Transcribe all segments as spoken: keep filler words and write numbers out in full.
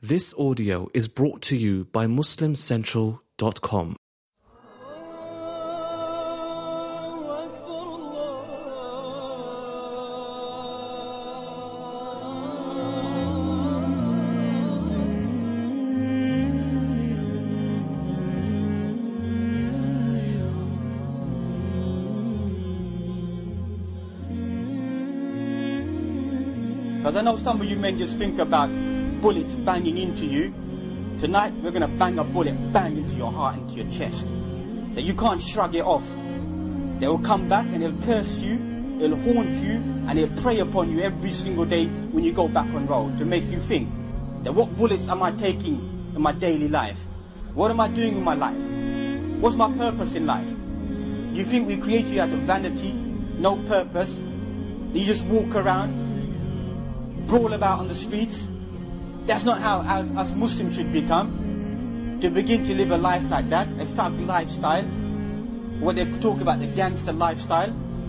This audio is brought to you by Muslim Central dot com. Because I know some of you men just think about bullets banging into you. Tonight we're going to bang a bullet bang into your heart, into your chest, that you can't shrug it off. They will come back and they'll curse you, they'll haunt you, and they'll prey upon you every single day when you go back on road, to make you think that what bullets am I taking in my daily life? What am I doing with my life? What's my purpose in life? You think we create you out of vanity, no purpose, that you just walk around, brawl about on the streets? That's not how us, us Muslims should become. To begin to live a life like that, a thug lifestyle, what they talk about, the gangster lifestyle.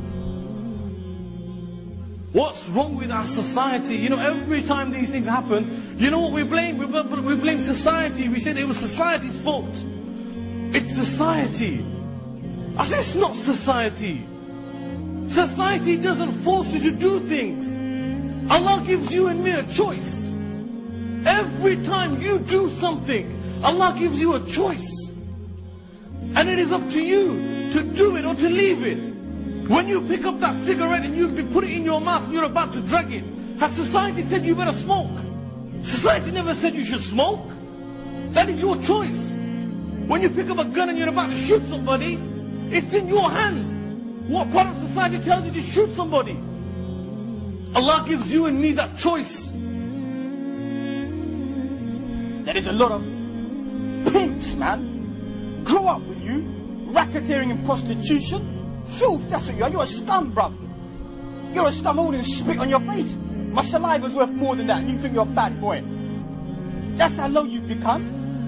What's wrong with our society? You know, every time these things happen, you know what we blame? We, we blame society. We said it was society's fault. It's society. I said it's not society. Society doesn't force you to do things. Allah gives you and me a choice. Every time you do something, Allah gives you a choice. And it is up to you to do it or to leave it. When you pick up that cigarette and you put it in your mouth and you're about to drag it, has society said you better smoke? Society never said you should smoke. That is your choice. When you pick up a gun and you're about to shoot somebody, it's in your hands. What part of society tells you to shoot somebody? Allah gives you and me that choice. There is a lot of pimps, man. Grow up, will you? Racketeering and prostitution. Filth, that's what you are. You're a scum, bruv. You're a scum. I wouldn't spit on your face. My saliva's worth more than that. You think you're a bad boy. That's how low you've become.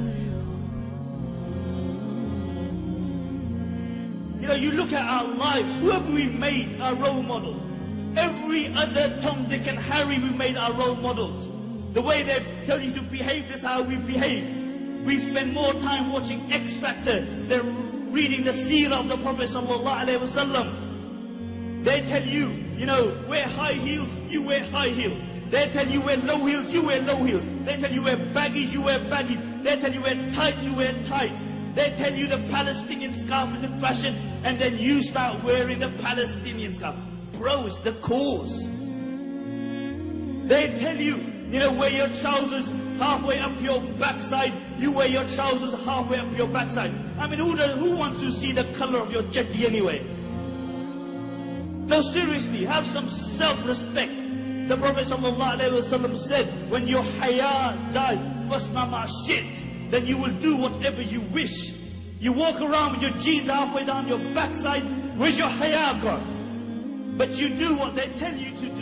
You know, you look at our lives. Who have we made our role model? Every other Tom, Dick and Harry we made our role models. The way they tell you to behave, this is how we behave. We spend more time watching X Factor than reading the seerah of the Prophet sallallahu alaihi wasallam. They tell you, you know, wear high heels, you wear high heels. They tell you wear low heels, you wear low heels. They tell you wear baggies, you wear baggies. They tell you wear tights, you wear tights. They tell you the Palestinian scarf is in fashion, and then you start wearing the Palestinian scarf. Bro, it's the cause. They tell you, you know, wear your trousers halfway up your backside. You wear your trousers halfway up your backside. I mean, who, does, who wants to see the color of your chaddi anyway? No, seriously, have some self-respect. The Prophet ﷺ said, when your haya died, fasna ma shit, then you will do whatever you wish. You walk around with your jeans halfway down your backside, where's your haya gone? But you do what they tell you to do.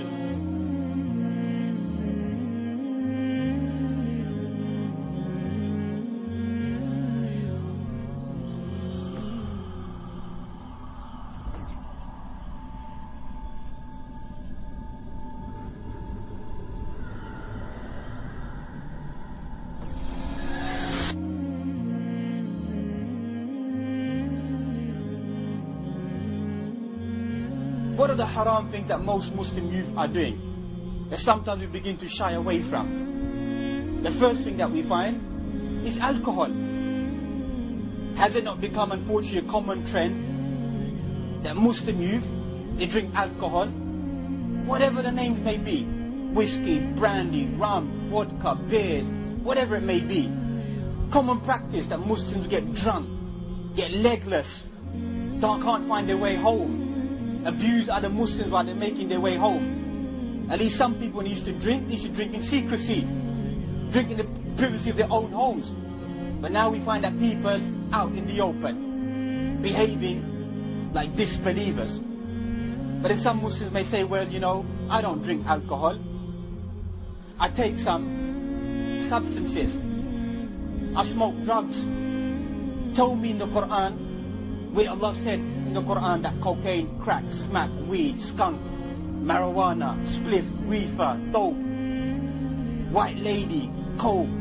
What are the haram things that most Muslim youth are doing, that sometimes we begin to shy away from? The first thing that we find is alcohol. Has it not become, unfortunately, a common trend that Muslim youth, they drink alcohol, whatever the names may be, whiskey, brandy, rum, vodka, beers, whatever it may be. Common practice that Muslims get drunk, get legless, don't, can't find their way home, abuse other Muslims while they're making their way home. At least some people, when they used to drink, they used to drink in secrecy, drink in the privacy of their own homes. But now we find that people out in the open, behaving like disbelievers. But then some Muslims may say, well, you know, I don't drink alcohol. I take some substances. I smoke drugs. Told me in the Quran, where Allah said in the Quran that cocaine, crack, smack, weed, skunk, marijuana, spliff, reefer, dope, white lady, coke,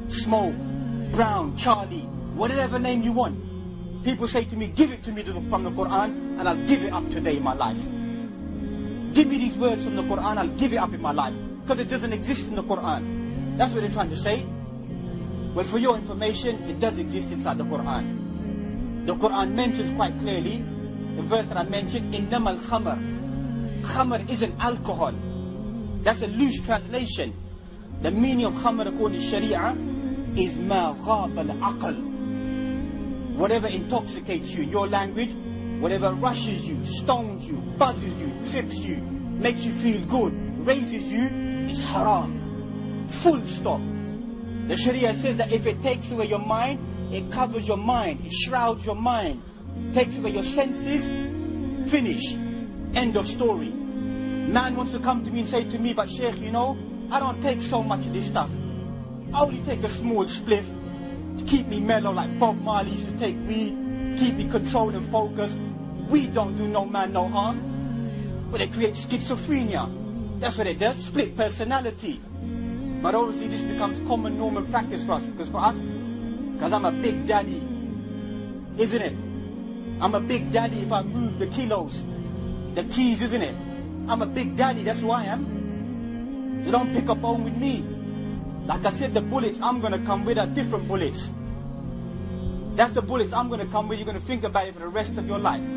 Smoke, Brown, Charlie, whatever name you want. People say to me, give it to me from the Quran and I'll give it up today in my life. Give me these words from the Quran, I'll give it up in my life. Because it doesn't exist in the Quran. That's what they're trying to say. Well, for your information, it does exist inside the Quran. The Quran mentions quite clearly, the verse that I mentioned, إِنَّمَا الْخَمَرِ. Khamar isn't alcohol. That's a loose translation. The meaning of khamar according to Sharia is مَا غَابَ الْعَقْلِ. Whatever intoxicates you in your language, whatever rushes you, stones you, buzzes you, trips you, makes you feel good, raises you, is haram. Full stop. The Sharia says that if it takes away your mind, it covers your mind, it shrouds your mind, takes away your senses, finish. End of story. Man wants to come to me and say to me, but Sheikh, you know, I don't take so much of this stuff. I only take a small spliff to keep me mellow like Bob Marley used to take weed, keep me controlled and focused. We don't do no man no harm. But it creates schizophrenia. That's what it does, split personality. But obviously this becomes common normal practice for us, because for us, because I'm a big daddy, isn't it? I'm a big daddy if I move the kilos, the keys, isn't it? I'm a big daddy, that's who I am. You don't pick up on with me. Like I said, the bullets I'm going to come with are different bullets. That's the bullets I'm going to come with. You're going to think about it for the rest of your life.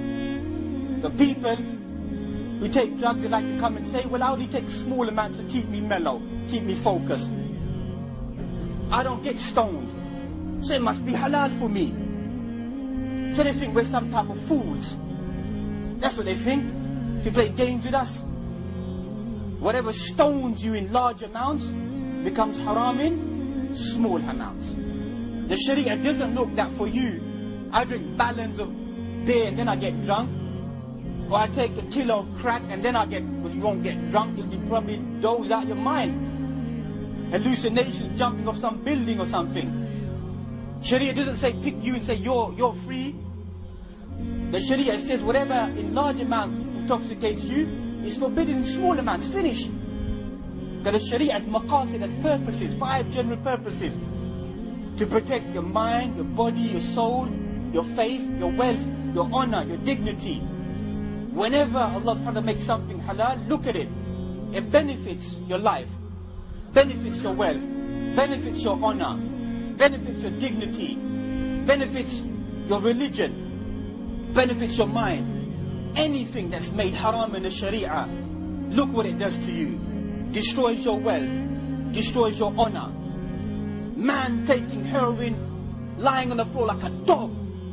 So people who take drugs, they like to come and say, well, I only take small amounts to keep me mellow, keep me focused. I don't get stoned, so it must be halal for me. So they think we're some type of fools. That's what they think, to play games with us. Whatever stones you in large amounts becomes haram in small amounts. The Sharia doesn't look that for you, I drink gallons of beer and then I get drunk, or I take a kilo of crack and then I get, well, you won't get drunk, you'll be probably dozed out of your mind. Hallucinations, jumping off some building or something. Sharia doesn't say pick you and say you're, you're free. The Sharia says whatever in large amount intoxicates you is forbidden in small amounts. Finish. Because the Sharia has maqasid, has purposes, five general purposes. To protect your mind, your body, your soul, your faith, your wealth, your honor, your dignity. Whenever Allah subhanahu wa ta'ala makes something halal, look at it. It benefits your life, benefits your wealth, benefits your honor, benefits your dignity, benefits your religion, benefits your mind. Anything that's made haram in the Sharia, look what it does to you. Destroys your wealth, destroys your honor. Man taking heroin, lying on the floor like a dog,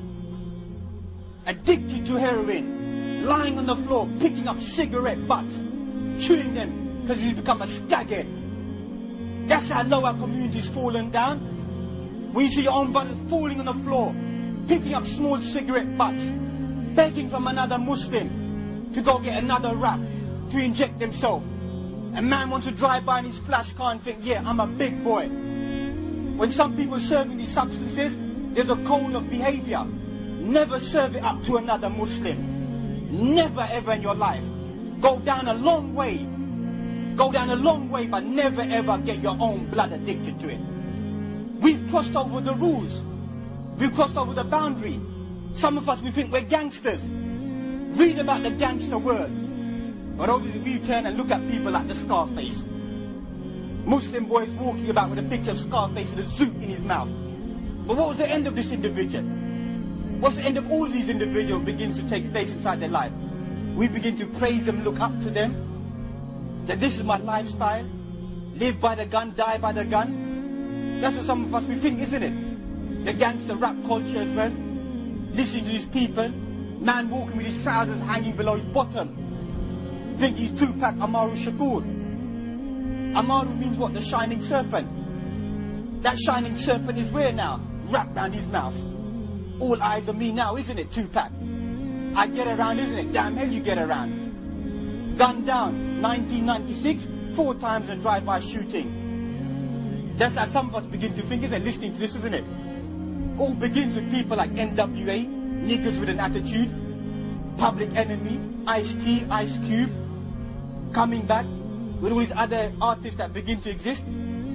addicted to heroin, lying on the floor, picking up cigarette butts, chewing them because he's become a staghead. That's how low our community's fallen down. When you see your own brothers falling on the floor, picking up small cigarette butts, begging from another Muslim to go get another wrap to inject themselves. A man wants to drive by in his flash car and think, yeah, I'm a big boy. When some people are serving these substances, there's a code of behavior. Never serve it up to another Muslim. Never ever in your life. Go down a long way. Go down a long way, but never ever get your own blood addicted to it. We've crossed over the rules. We've crossed over the boundary. Some of us, we think we're gangsters. Read about the gangster word. But obviously we turn and look at people like the Scarface. Muslim boys walking about with a picture of Scarface with a zoot in his mouth. But what was the end of this individual? What's the end of all these individuals begins to take place inside their life? We begin to praise them, look up to them. That this is my lifestyle. Live by the gun, die by the gun. That's what some of us we think, isn't it? The gangster rap culture as well. Listening to these people. Man walking with his trousers hanging below his bottom. Think he's Tupac Amaru Shakur. Amaru means what? The shining serpent. That shining serpent is where now? Wrapped round his mouth. All eyes on me now, isn't it, Tupac? I get around, isn't it? Damn hell you get around. Gunned down, nineteen ninety-six, four times in drive-by shooting. That's how some of us begin to think, isn't it? Listening to this, isn't it? All begins with people like N W A, niggas with an attitude, Public Enemy, Ice-T, Ice Cube, coming back with all these other artists that begin to exist.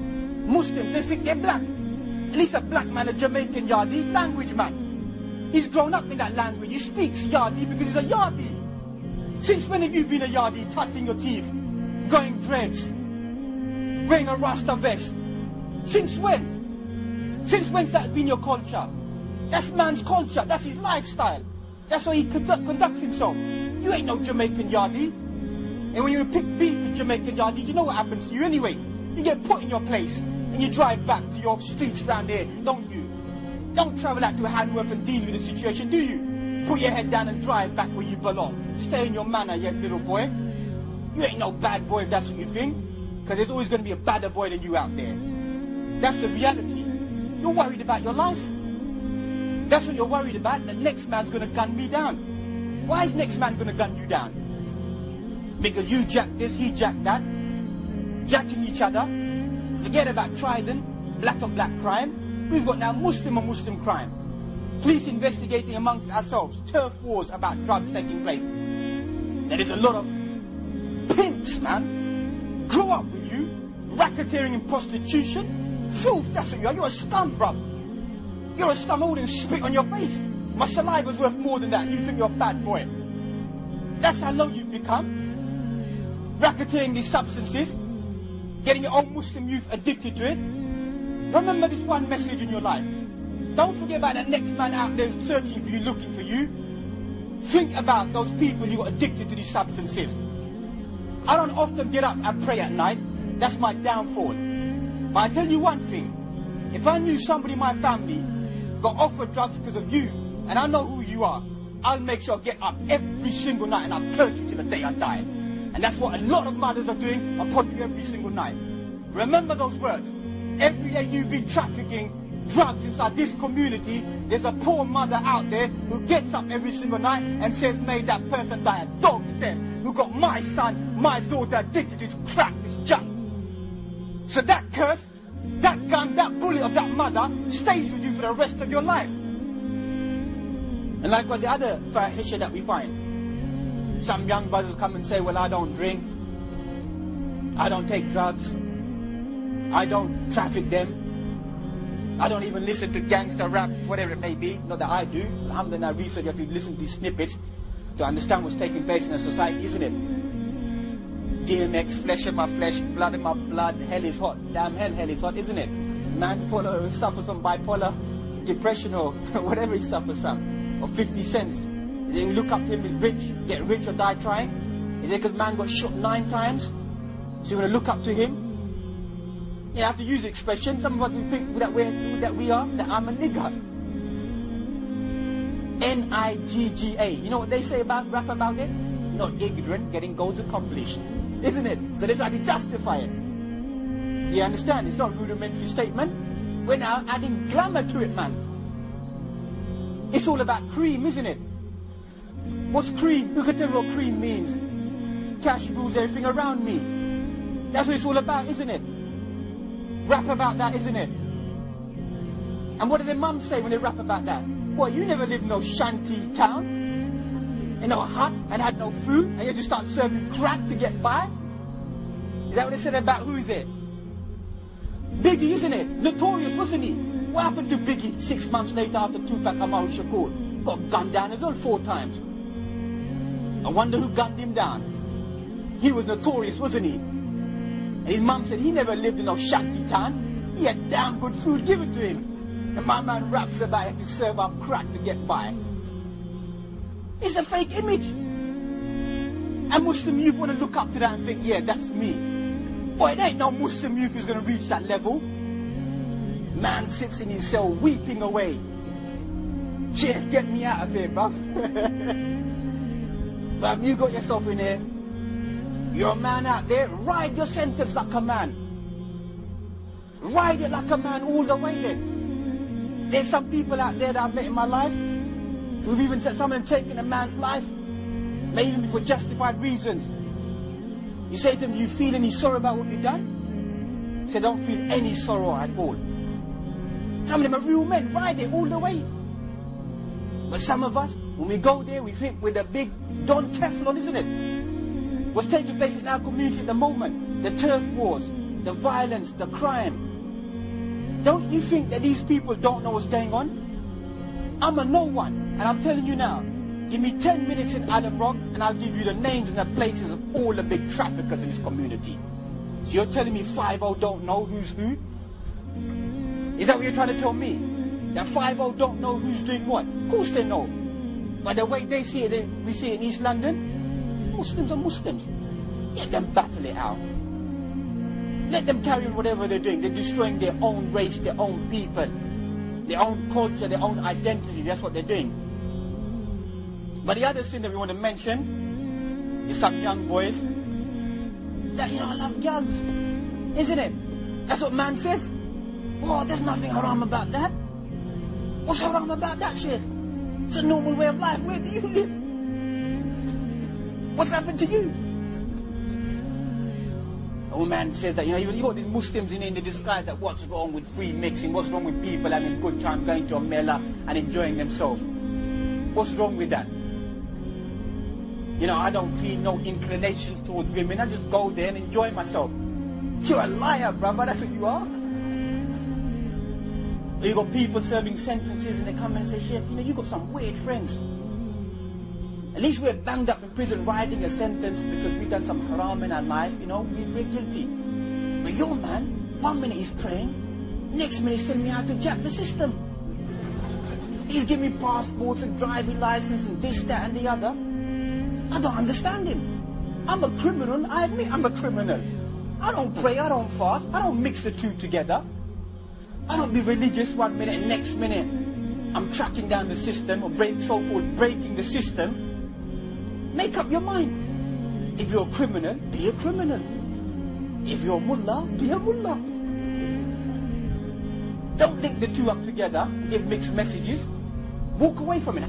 Muslims, they think they're black. At least a black man, a Jamaican Yardie, language man. He's grown up in that language. He speaks Yardie because he's a Yardie. Since when have you been a Yardie, cutting your teeth, going dreads, wearing a Rasta vest? Since when? Since when's that been your culture? That's man's culture. That's his lifestyle. That's how he conduct, conducts himself. You ain't no Jamaican Yardie. And when you pick beef with Jamaican Yardies, you know what happens to you anyway. You get put in your place and you drive back to your streets round here, don't you? Don't travel out to Hanworth and deal with the situation, do you? Put your head down and drive back where you belong. Stay in your manner, you little boy. You ain't no bad boy if that's what you think. Because there's always going to be a badder boy than you out there. That's the reality. You're worried about your life. That's what you're worried about. The next man's going to gun me down. Why is next man going to gun you down? Because you jack this, he jack that. Jacking each other. Forget about Trident, black on black crime. We've got now Muslim on Muslim crime. Police investigating amongst ourselves. Turf wars about drugs taking place. There is a lot of pimps, man. Grow up, will you? Racketeering and prostitution. Filth, that's what you are. You're a scum, bruv. You're a scum. I wouldn't spit on your face. My saliva's worth more than that. You think you're a bad boy. That's how low you've become. Racketeering these substances. Getting your own Muslim youth addicted to it. Remember this one message in your life. Don't forget about that next man out there searching for you, looking for you. Think about those people who got addicted to these substances. I don't often get up and pray at night. That's my downfall. But I tell you one thing. If I knew somebody in my family got offered drugs because of you, and I know who you are, I'll make sure I get up every single night and I'll curse you till the day I die. And that's what a lot of mothers are doing upon you every single night. Remember those words. Every day you've been trafficking drugs inside this community, there's a poor mother out there who gets up every single night and says, may that person die a dog's death, who got my son, my daughter addicted to this crack, this junk. So that curse, that gun, that bullet of that mother stays with you for the rest of your life. And likewise the other fahisha that we find. Some young brothers come and say, well, I don't drink, I don't take drugs, I don't traffic them, I don't even listen to gangster rap, whatever it may be. Not that I do. Alhamdulillah, research, you have to listen to these snippets to understand what's taking place in a society, isn't it? D M X, flesh in my flesh, blood in my blood, hell is hot. Damn hell, hell is hot, isn't it? Man follow, suffers from bipolar, depression, or whatever he suffers from. Or fifty cents. They look up to him, he's rich, get rich or die trying. Is it because man got shot nine times? So you're going to look up to him? You have to use the expression. Some of us we think that, we're, that we are, that I'm a nigger. N I G G A. You know what they say about rap about it? Not ignorant, getting goals accomplished. Isn't it? So they try to justify it. You understand? It's not a rudimentary statement. We're now adding glamour to it, man. It's all about cream, isn't it? What's cream? Who can tell me what cream means? Cash rules everything around me. That's what it's all about, isn't it? Rap about that, isn't it? And what did their mums say when they rap about that? What, you never lived in no shanty town? In no hut and had no food? And you had to start serving crack to get by? Is that what they said about who is it? Biggie, isn't it? Notorious, wasn't he? What happened to Biggie six months later after Tupac Amaru Shakur? Got gunned down as well four times. I wonder who gunned him down. He was notorious, wasn't he? And his mum said he never lived in no shanty town. He had damn good food given to him. And my man raps about it to serve up crack to get by. It's a fake image. And Muslim youth want to look up to that and think, yeah, that's me. Boy, there ain't no Muslim youth who's going to reach that level. Man sits in his cell weeping away. Jeff, get me out of here, bruv. Bruv, you got yourself in here. You're a man out there. Ride your sentence like a man. Ride it like a man all the way then. There's some people out there that I've met in my life who've even said someone taken a man's life, maybe even for justified reasons. You say to them, you feel any sorrow about what you've done? They say, don't feel any sorrow at all. Some of them are real men, ride it all the way. But some of us, when we go there, we think we're the big Don Teflon, isn't it? What's taking place in our community at the moment, the turf wars, the violence, the crime. Don't you think that these people don't know what's going on? I'm a no one, and I'm telling you now, give me ten minutes in Adam Rock, and I'll give you the names and the places of all the big traffickers in this community. So you're telling me five oh don't know who's who? Is that what you're trying to tell me? That five oh don't know who's doing what? Of course they know. But the way they see it, they, we see it in East London, it's Muslims are Muslims. Let them battle it out. Let them carry on whatever they're doing. They're destroying their own race, their own people, their own culture, their own identity. That's what they're doing. But the other thing that we want to mention is some young boys that, you know, I love girls, isn't it? That's what man says. Oh, there's nothing haram about that. What's haram about that, Sheikh? It's a normal way of life. Where do you live? What's happened to you? A woman says that, you know, even you got these Muslims in India disguise that what's wrong with free mixing, what's wrong with people having a good time going to a mela and enjoying themselves. What's wrong with that? You know, I don't feel no inclinations towards women. I just go there and enjoy myself. You're a liar, brother. That's what you are. You got people serving sentences and they come and say, Sheikh, you know, you got some weird friends. At least we're banged up in prison riding a sentence because we've done some haram in our life, you know, we're guilty. But your man, one minute he's praying, next minute he's telling me how to jack the system. He's giving me passports and driving license and this, that and the other. I don't understand him. I'm a criminal, I admit I'm a criminal. I don't pray, I don't fast, I don't mix the two together. I don't be religious one minute and next minute I'm tracking down the system or break, so-called breaking the system. Make up your mind. If you're a criminal, be a criminal. If you're a mullah, be a mullah. Don't link the two up together, give mixed messages. Walk away from it.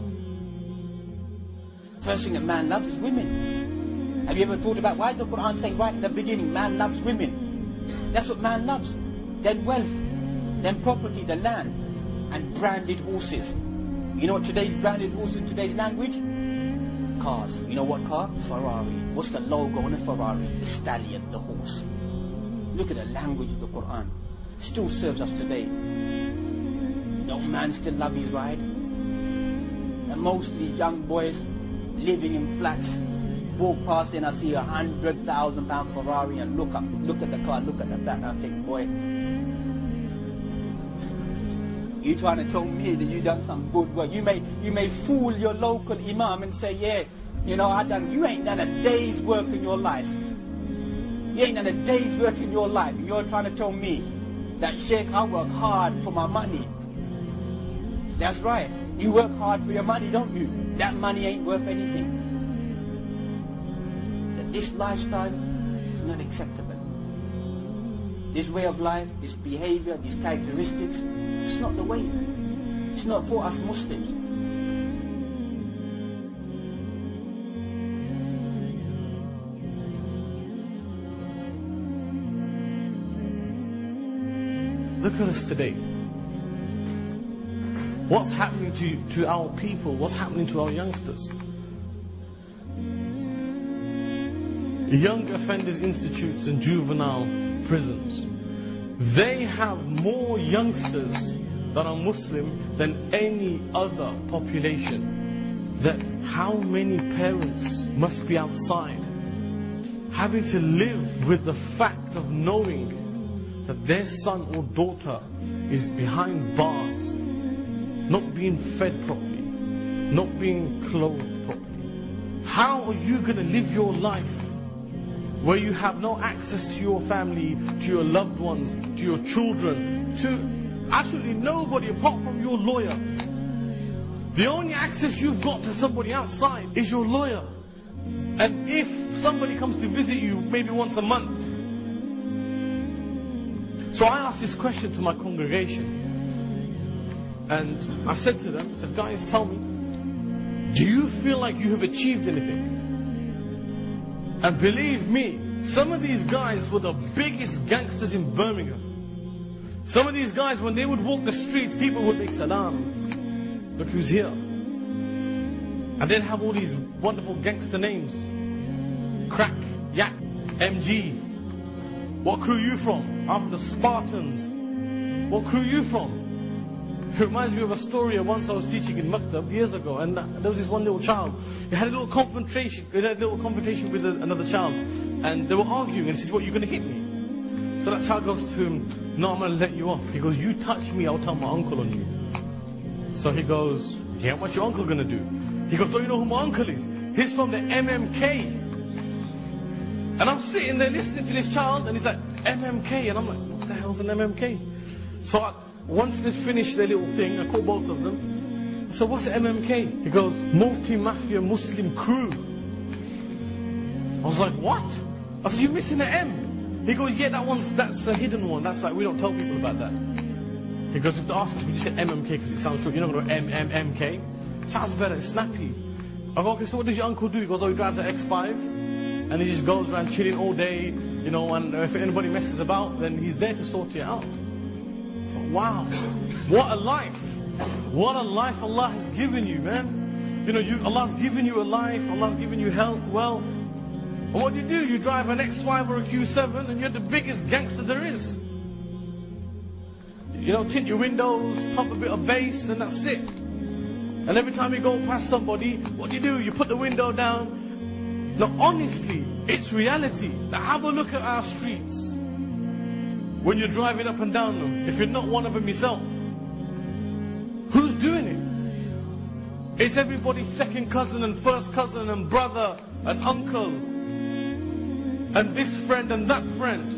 First thing that man loves is women. Have you ever thought about why is the Quran saying right at the beginning, man loves women? That's what man loves. Then wealth, then property, the land, and branded horses. You know what today's branded horses, today's language? Cars. You know what car? Ferrari. What's the logo on a Ferrari? The stallion, the horse. Look at the language of the Quran. Still serves us today. No man still love his ride. And mostly young boys living in flats walk past and I see a hundred thousand pound Ferrari and look up, look at the car, look at the flat, and I think, boy, you trying to tell me that you done some good work. You may you may fool your local imam and say, yeah, you know, I done. You ain't done a day's work in your life. You ain't done a day's work in your life, and you're trying to tell me that, Sheikh, I work hard for my money. That's right. You work hard for your money, don't you? That money ain't worth anything. That this lifestyle is not acceptable. This way of life, this behavior, these characteristics, it's not the way. It's not for us Muslims. Look at us today. What's happening to, to our people? What's happening to our youngsters? Young Offenders Institutes and juvenile prisons. They have more youngsters that are Muslim than any other population. That how many parents must be outside having to live with the fact of knowing that their son or daughter is behind bars, not being fed properly, not being clothed properly. How are you going to live your life where you have no access to your family, to your loved ones, to your children, to absolutely nobody apart from your lawyer? The only access you've got to somebody outside is your lawyer. And if somebody comes to visit you maybe once a month. So I asked this question to my congregation. And I said to them, I said, guys, tell me, do you feel like you have achieved anything? And believe me, some of these guys were the biggest gangsters in Birmingham. Some of these guys, when they would walk the streets, people would make salam. Look who's here. And they'd have all these wonderful gangster names. Crack, Yak, M G. What crew are you from? I'm from the Spartans. what crew are you from? It reminds me of a story. Once I was teaching in Maktab years ago, and there was this one little child. He had a little confrontation, he had a little confrontation with another child, and they were arguing. And he said, "What, you're going to hit me?" So that child goes to him, "No, I'm going to let you off." He goes, "You touch me, I'll tell my uncle on you." So he goes, "Yeah, what's your uncle going to do?" He goes, "Don't you know who my uncle is? He's from the M M K." And I'm sitting there listening to this child, and he's like, "M M K," and I'm like, "What the hell's an M M K?" So I, once they finished their little thing, I called both of them. I said, "What's M M K?" He goes, "Multi-Mafia Muslim Crew." I was like, "What?" I said, "You're missing the M." He goes, "Yeah, that one's, that's a hidden one. That's like, we don't tell people about that." He goes, "If they ask us, we just say M M K because it sounds true. You're not going to go M M M K. Sounds better, it's snappy." I go, "Okay, so what does your uncle do?" He goes, "Oh, he drives an X five. And he just goes around chilling all day, you know, and if anybody messes about, then he's there to sort it out." It's like, wow, what a life. What a life Allah has given you, man. You know, you, Allah's given you a life, Allah's given you health, wealth. And what do you do? You drive an X five or a Q seven and you're the biggest gangster there is. You know, tint your windows, pump a bit of bass, and that's it. And every time you go past somebody, what do you do? You put the window down. Now honestly, it's reality. Now have a look at our streets. When you're driving up and down them, if you're not one of them yourself, who's doing it? It's everybody's second cousin and first cousin and brother and uncle and this friend and that friend.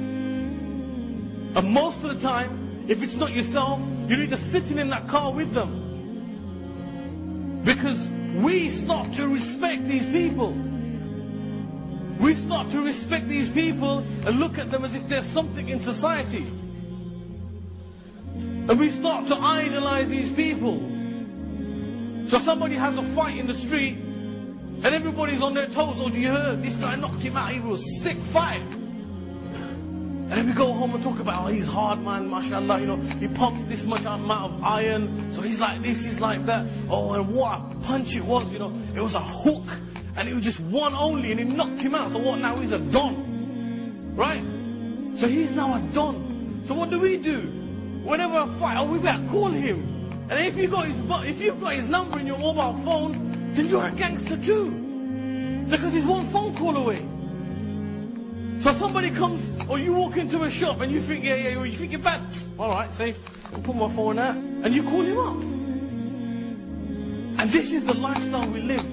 And most of the time, if it's not yourself, you're either sitting in that car with them. Because we start to respect these people. We start to respect these people and look at them as if they're something in society. And we start to idolize these people. So somebody has a fight in the street and everybody's on their toes. "Oh, you heard? This guy knocked him out. He was a sick fight." And then we go home and talk about, "Oh, he's hard, man, mashallah. You know, he pumps this much amount of iron. So he's like this, he's like that. Oh, and what a punch it was, you know. It was a hook. And it was just one only, and he knocked him out. So what now? He's a don. Right? So he's now a don. So what do we do? Whenever I fight, oh, we better call him. And if you got his if you've got his number in your mobile phone, then you're a gangster too. Because he's one phone call away. So somebody comes, or you walk into a shop and you think, yeah, yeah, you think you're bad. Alright, safe. I'll put my phone out. And you call him up. And this is the lifestyle we live.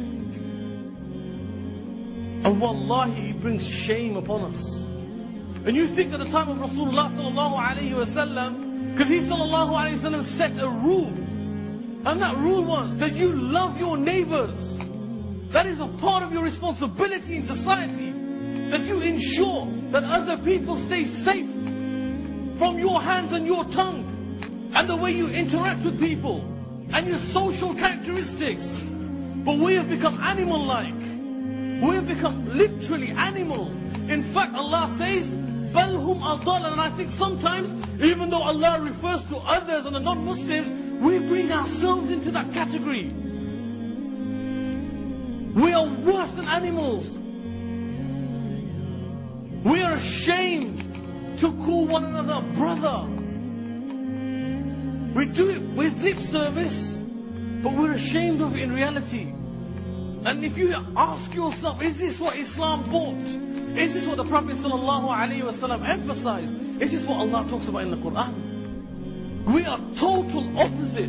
And wallahi, it brings shame upon us. And you think at the time of Rasulullah sallallahu alayhi wa sallam, because he sallallahu alayhi wa sallam set a rule. And that rule was that you love your neighbors. That is a part of your responsibility in society. That you ensure that other people stay safe from your hands and your tongue. And the way you interact with people. And your social characteristics. But we have become animal-like. We have become literally animals. In fact, Allah says, بَلْ هُمْ أَضَلًا. And I think sometimes, even though Allah refers to others and the non-Muslims, we bring ourselves into that category. We are worse than animals. We are ashamed to call one another brother. We do it with lip service, but we're ashamed of it in reality. And if you ask yourself, is this what Islam brought? Is this what the Prophet ﷺ emphasized? Is this what Allah talks about in the Quran? We are total opposite.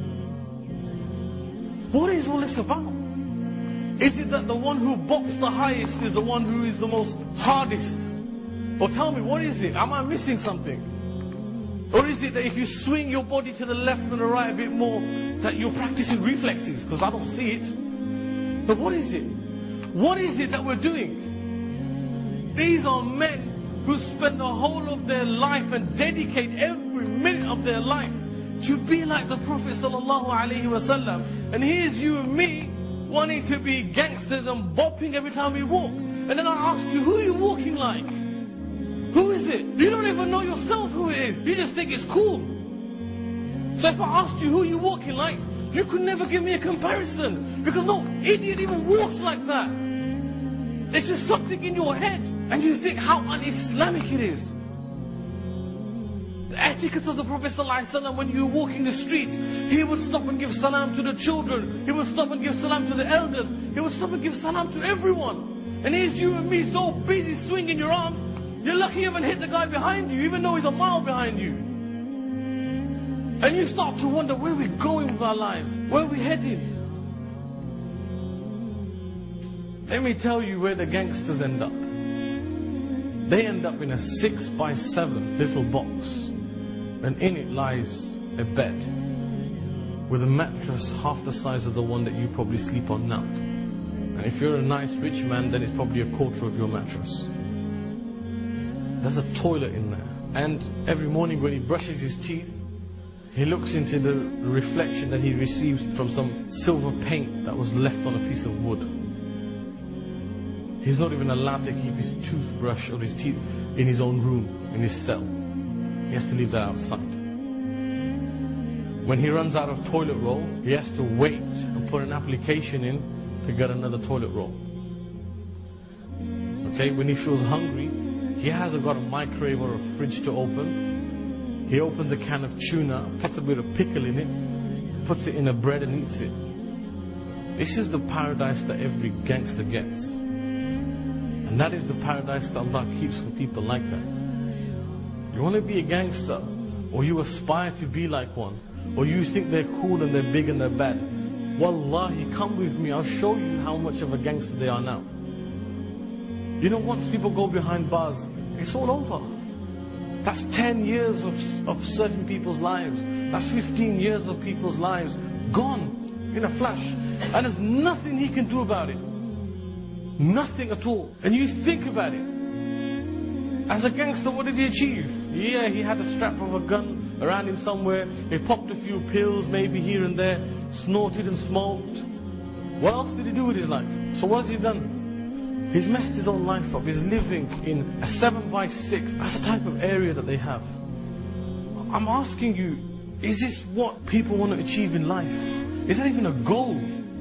What is all this about? Is it that the one who bops the highest is the one who is the most hardest? Or tell me, what is it? Am I missing something? Or is it that if you swing your body to the left and the right a bit more, that you're practicing reflexes? Because I don't see it. But what is it? What is it that we're doing? These are men who spend the whole of their life and dedicate every minute of their life to be like the Prophet sallallahu alaihi wasallam. And here's you and me wanting to be gangsters and bopping every time we walk. And then I ask you, who are you walking like? Who is it? You don't even know yourself who it is. You just think it's cool. So if I asked you who you're walking like, you could never give me a comparison. Because no idiot even walks like that. It's just something in your head. And you think how un-Islamic it is. The etiquette of the Prophet ﷺ, when you were walking the streets, he would stop and give salam to the children. He would stop and give salam to the elders. He would stop and give salam to everyone. And here's you and me so busy swinging your arms. You're lucky you haven't hit the guy behind you, even though he's a mile behind you. And you start to wonder where we're going with our lives. Where we're heading. Let me tell you where the gangsters end up. They end up in a six by seven little box. And in it lies a bed with a mattress half the size of the one that you probably sleep on now. And if you're a nice rich man, then it's probably a quarter of your mattress. There's a toilet in there. And every morning when he brushes his teeth, he looks into the reflection that he receives from some silver paint that was left on a piece of wood. He's not even allowed to keep his toothbrush or his teeth in his own room, in his cell. He has to leave that outside. When he runs out of toilet roll, he has to wait and put an application in to get another toilet roll. Okay, when he feels hungry, he hasn't got a microwave or a fridge to open. He opens a can of tuna, puts a bit of pickle in it, puts it in a bread and eats it. This is the paradise that every gangster gets. And that is the paradise that Allah keeps for people like that. You want to be a gangster, or you aspire to be like one, or you think they're cool and they're big and they're bad. Wallahi, come with me, I'll show you how much of a gangster they are now. You know, once people go behind bars, it's all over. That's ten years of, of certain people's lives. That's fifteen years of people's lives. Gone in a flash. And there's nothing he can do about it. Nothing at all. And you think about it. As a gangster, what did he achieve? Yeah, he had a strap of a gun around him somewhere. He popped a few pills, maybe here and there. Snorted and smoked. What else did he do with his life? So what has he done? He's messed his own life up. He's living in a seven by six. That's the type of area that they have. I'm asking you, is this what people want to achieve in life? Is that even a goal?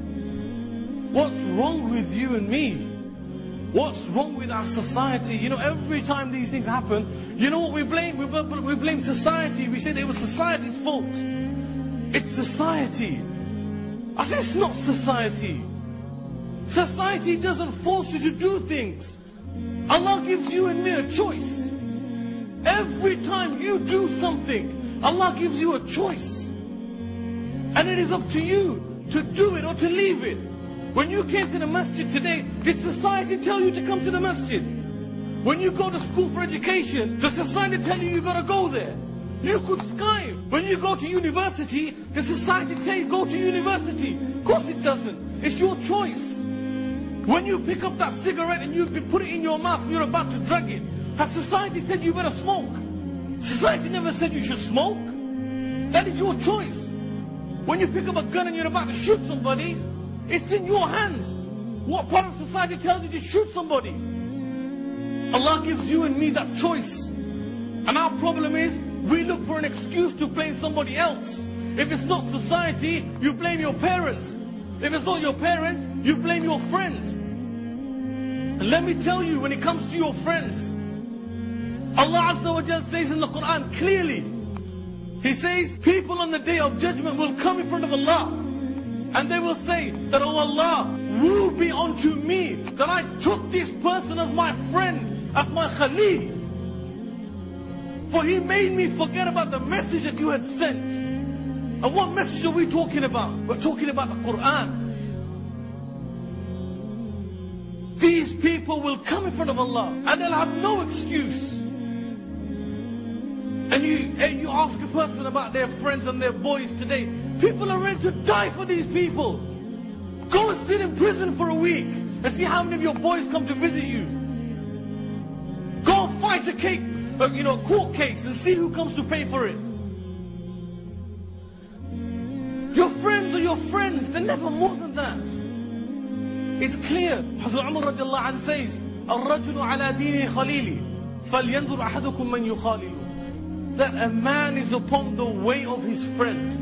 What's wrong with you and me? What's wrong with our society? You know, every time these things happen, you know what we blame? We, we blame society. We say it was society's fault. It's society. I say it's not society. Society doesn't force you to do things. Allah gives you and me a choice. Every time you do something, Allah gives you a choice. And it is up to you to do it or to leave it. When you came to the masjid today, did society tell you to come to the masjid? When you go to school for education, does society tell you you got to go there? You could Skype. When you go to university, does society tell you go to university? Of course it doesn't. It's your choice. When you pick up that cigarette and you put it in your mouth and you're about to drag it, has society said you better smoke? Society never said you should smoke. That is your choice. When you pick up a gun and you're about to shoot somebody, it's in your hands. What part of society tells you to shoot somebody? Allah gives you and me that choice. And our problem is, we look for an excuse to blame somebody else. If it's not society, you blame your parents. If it's not your parents, you blame your friends. And let me tell you, when it comes to your friends, Allah Azza wa Jal says in the Quran clearly, He says, people on the day of judgment will come in front of Allah. And they will say that, oh Allah, woe be unto me that I took this person as my friend, as my Khalil. For he made me forget about the message that you had sent. And what message are we talking about? We're talking about the Quran. These people will come in front of Allah and they'll have no excuse. And you, and you ask a person about their friends and their boys today. People are ready to die for these people. Go and sit in prison for a week and see how many of your boys come to visit you. Go and fight a cake, uh, you know, court case and see who comes to pay for it. Your friends are your friends. They're never more than that. It's clear. Hazrat Umar radiallahu anh says, الرجل على دين خليلي فلينظر أحدكم من يخالل. That a man is upon the way of his friend.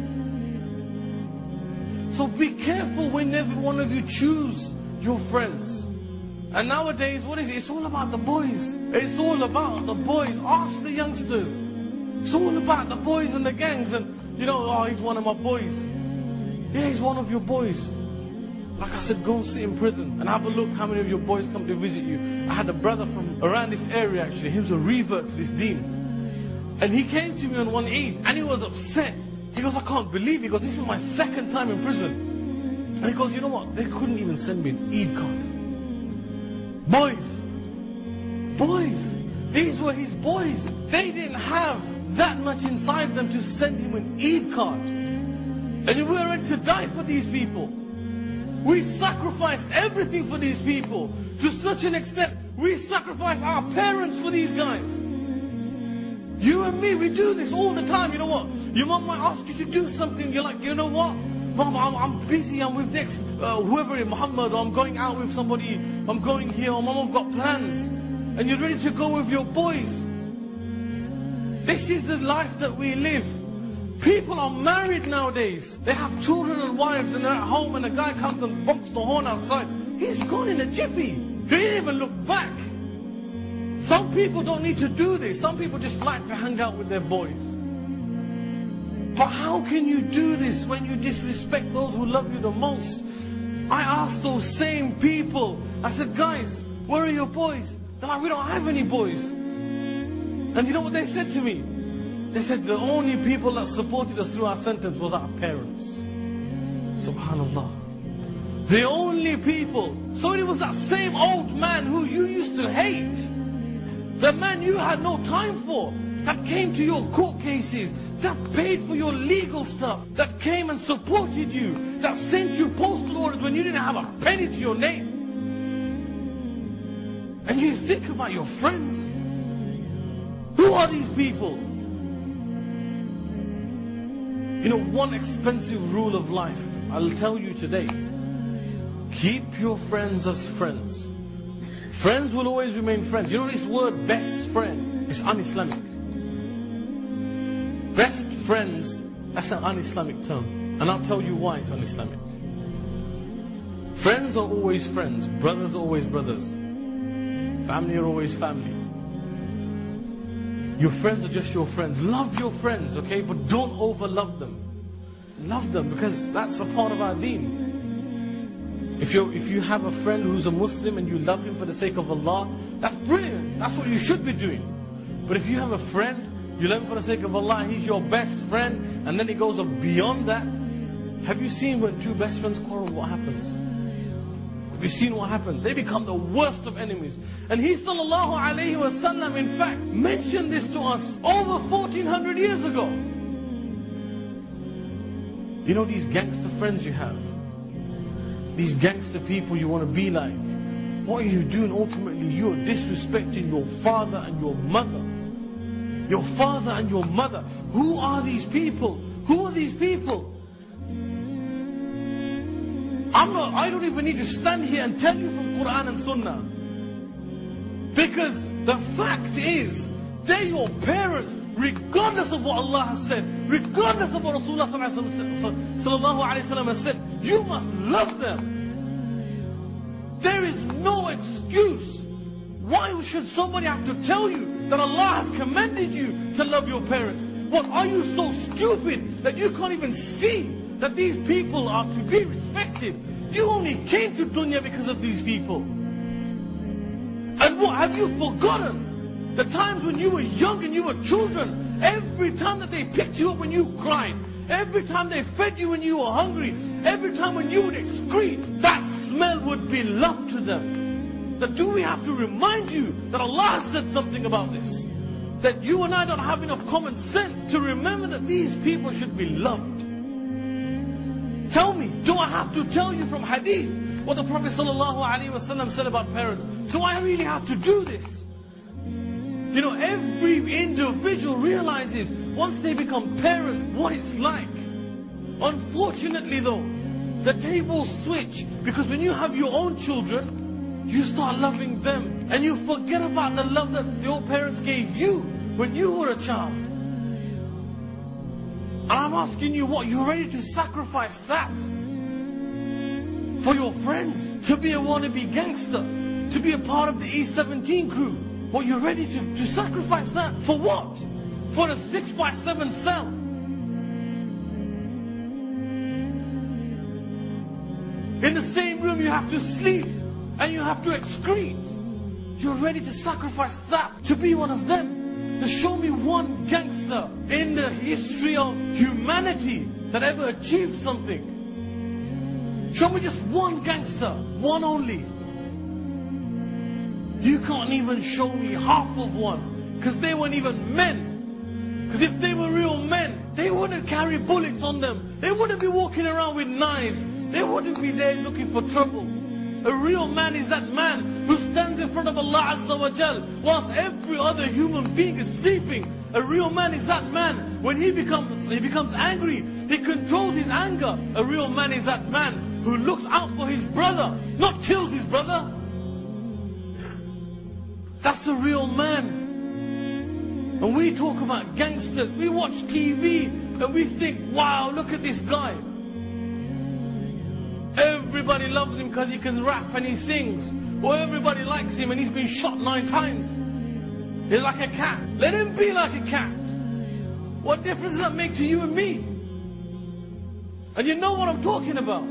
So be careful whenever one of you choose your friends. And nowadays, what is it? It's all about the boys. It's all about the boys. Ask the youngsters. It's all about the boys and the gangs and, you know, oh, he's one of my boys. Yeah, he's one of your boys. Like I said, go and sit in prison and have a look how many of your boys come to visit you. I had a brother from around this area actually. He was a revert to this deen. And he came to me on one Eid and he was upset. He goes, I can't believe it. He goes, this is my second time in prison. And he goes, you know what? They couldn't even send me an Eid card. Boys. Boys. These were his boys. They didn't have that much inside them to send him an Eid card. And we were ready to die for these people. We sacrificed everything for these people. To such an extent, we sacrificed our parents for these guys. You and me, we do this all the time. You know what? Your mom might ask you to do something. You're like, you know what? Mom, I'm, I'm busy. I'm with next, uh, whoever in Muhammad. Or I'm going out with somebody. I'm going here. Or Mom, I've got plans. And you're ready to go with your boys. This is the life that we live. People are married nowadays. They have children and wives and they're at home and a guy comes and bonks the horn outside. He's gone in a jiffy. He didn't even look back. Some people don't need to do this. Some people just like to hang out with their boys. But how can you do this when you disrespect those who love you the most? I asked those same people. I said, guys, where are your boys? They're like, we don't have any boys. And you know what they said to me? They said the only people that supported us through our sentence was our parents. Subhanallah. The only people. So it was that same old man who you used to hate. The man you had no time for. That came to your court cases. That paid for your legal stuff. That came and supported you. That sent you postal orders when you didn't have a penny to your name. And you think about your friends. Who are these people? You know, one expensive rule of life, I'll tell you today. Keep your friends as friends. Friends will always remain friends. You know this word, best friend, is un-Islamic. Best friends, that's an un-Islamic term. And I'll tell you why it's un-Islamic. Friends are always friends. Brothers are always brothers. Family are always family. Your friends are just your friends. Love your friends, okay? But don't over-love them. Love them because that's a part of our deen. If you if you have a friend who's a Muslim and you love him for the sake of Allah, that's brilliant. That's what you should be doing. But if you have a friend, you love him for the sake of Allah, he's your best friend, and then he goes beyond that. Have you seen when two best friends quarrel, what happens? Have you seen what happens? They become the worst of enemies. And he sallallahu alayhi wa sallam, in fact, mentioned this to us over fourteen hundred years ago. You know these gangster friends you have? These gangster people you want to be like. What are you doing ultimately? You are disrespecting your father and your mother. Your father and your mother. Who are these people? Who are these people? I'm not, I don't even need to stand here and tell you from Quran and Sunnah. Because the fact is, they're your parents, regardless of what Allah has said, regardless of what Rasulullah sallallahu alaihi wasallam has said, you must love them. There is no excuse. Why should somebody have to tell you that Allah has commanded you to love your parents? What, are you so stupid that you can't even see that these people are to be respected? You only came to dunya because of these people. And what, have you forgotten the times when you were young and you were children? Every time that they picked you up when you cried, every time they fed you when you were hungry, every time when you would excrete, that smell would be love to them. That do we have to remind you that Allah has said something about this? That you and I don't have enough common sense to remember that these people should be loved. Tell me, do I have to tell you from hadith what the Prophet ﷺ said about parents? Do I really have to do this? You know, every individual realizes once they become parents what it's like. Unfortunately though, the tables switch, because when you have your own children, you start loving them and you forget about the love that your parents gave you when you were a child. And I'm asking you, what, you're ready to sacrifice that for your friends? To be a wannabe gangster? To be a part of the E seventeen crew? What, you're ready to, to sacrifice that? For what? for a six by seven cell. In the same room you have to sleep and you have to excrete. You're ready to sacrifice that to be one of them. To show me one gangster in the history of humanity that ever achieved something. Show me just one gangster, one only. You can't even show me half of one, because they weren't even men. Because if they were real men, they wouldn't carry bullets on them. They wouldn't be walking around with knives. They wouldn't be there looking for trouble. A real man is that man who stands in front of Allah Azza wa Jal whilst every other human being is sleeping. A real man is that man when he becomes he becomes angry, he controls his anger. A real man is that man who looks out for his brother, not kills his brother. That's a real man. And we talk about gangsters. We watch T V and we think, wow, look at this guy. Everybody loves him because he can rap and he sings. Or everybody likes him and he's been shot nine times. He's like a cat. Let him be like a cat. What difference does that make to you and me? And you know what I'm talking about.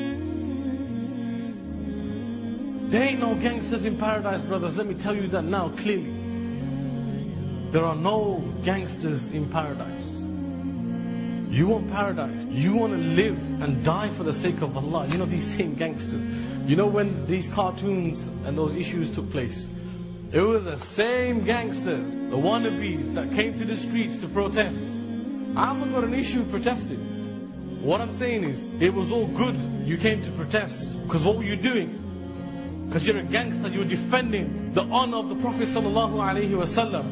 There ain't no gangsters in paradise, brothers. Let me tell you that now clearly. There are no gangsters in paradise. You want paradise. You want to live and die for the sake of Allah. You know, these same gangsters. You know when these cartoons and those issues took place? It was the same gangsters, the wannabes that came to the streets to protest. I haven't got an issue with protesting. What I'm saying is, it was all good you came to protest. Because what were you doing? Because you're a gangster, you're defending the honor of the Prophet sallallahu alaihi wasallam.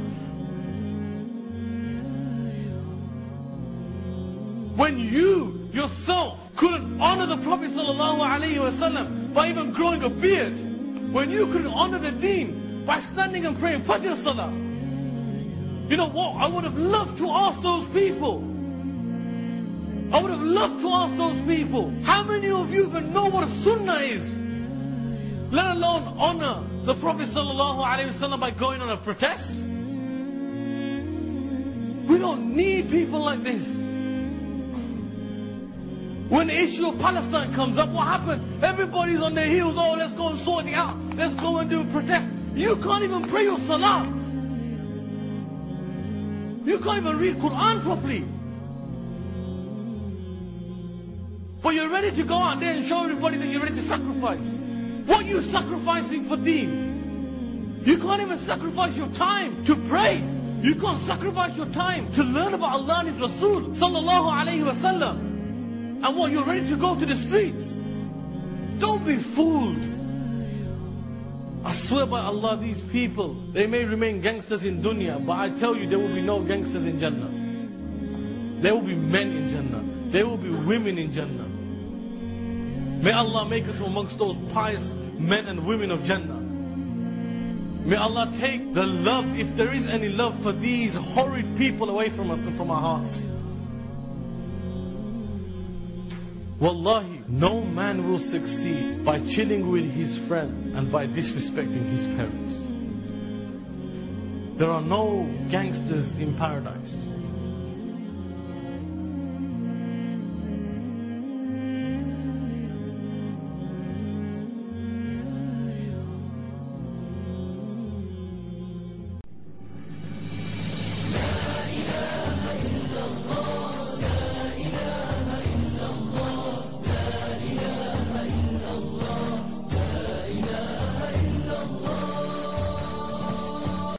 When you yourself couldn't honor the Prophet sallallahu alaihi wasallam by even growing a beard, when you couldn't honor the deen by standing and praying Fajr Salah, you know what? I would have loved to ask those people. I would have loved to ask those people, how many of you even know what a sunnah is? Let alone honor the Prophet sallallahu alaihi wasallam by going on a protest. We don't need people like this. When the issue of Palestine comes up, what happens? Everybody's on their heels. Oh, let's go and sort it out. Let's go and do a protest. You can't even pray your salah. You can't even read Quran properly. But you're ready to go out there and show everybody that you're ready to sacrifice. What are you sacrificing for deen? You can't even sacrifice your time to pray. You can't sacrifice your time to learn about Allah and His Rasul sallallahu alaihi wasallam. And what, you're ready to go to the streets? Don't be fooled. I swear by Allah, these people, they may remain gangsters in dunya, but I tell you, there will be no gangsters in Jannah. There will be men in Jannah. There will be women in Jannah. May Allah make us from amongst those pious men and women of Jannah. May Allah take the love, if there is any love for these horrid people, away from us and from our hearts. Wallahi, no man will succeed by chilling with his friend and by disrespecting his parents. There are no gangsters in paradise.